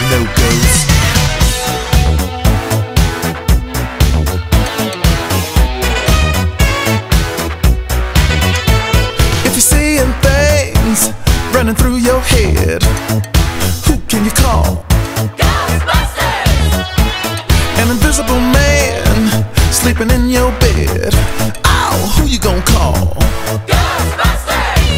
of no ghosts. If you're seeing things running through your head, who can you call? Ghostbusters! An invisible man sleeping in your bed. Oh, who you gonna call? Ghostbusters!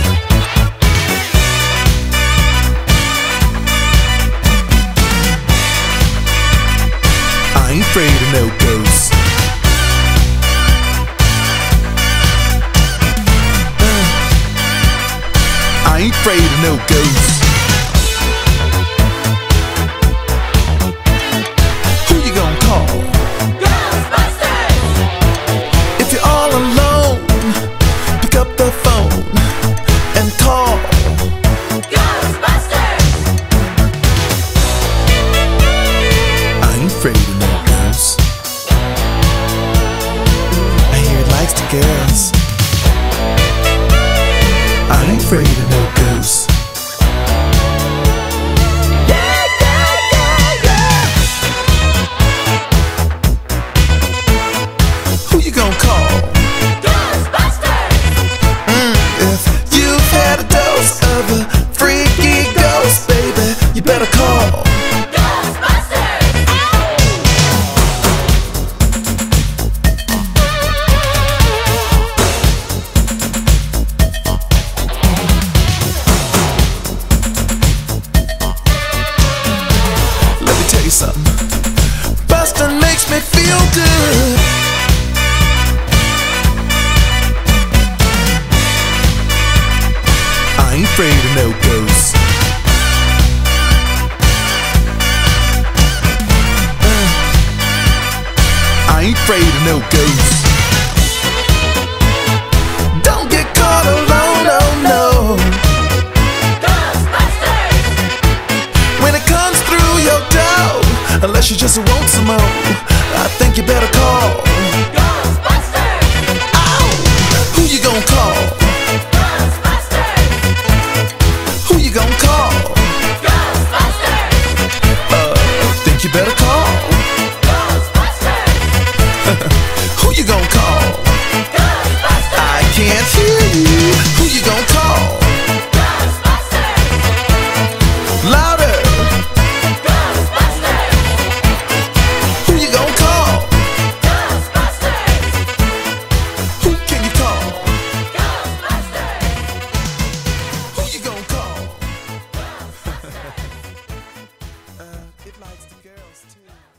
I ain't afraid of no ghosts. I ain't afraid of no ghosts. Who you gonna call? Ghostbusters! If you're all alone, pick up the phone and call. Ghostbusters! I ain't afraid of no ghosts. I hear it likes the girls. I ain't afraid of no ghosts. Yeah, yeah, yeah, yeah! Who you gonna call? Ghostbusters! If you've had a dose of a freaky ghost, baby, you better call. Ghostbusters! Let me tell you something. Bustin' makes me feel good. I ain't afraid of no ghosts. I ain't afraid of no ghosts. Don't get caught alone, oh no. Ghostbusters! When it comes through your door, unless you just want some more, I think you better call. Ghostbusters! Ow! Who you gonna call? Ghostbusters! Who you gonna call? Ghostbusters! Think you better call. Ghostbusters! Who you gonna call? Ghostbusters! I can't hear you. Who you gonna call? Ghostbusters! Louder. Ghostbusters! Who you gonna call? Ghostbusters! Who can you call? Ghostbusters! Who you gonna call? Ghostbusters! It likes the girls too.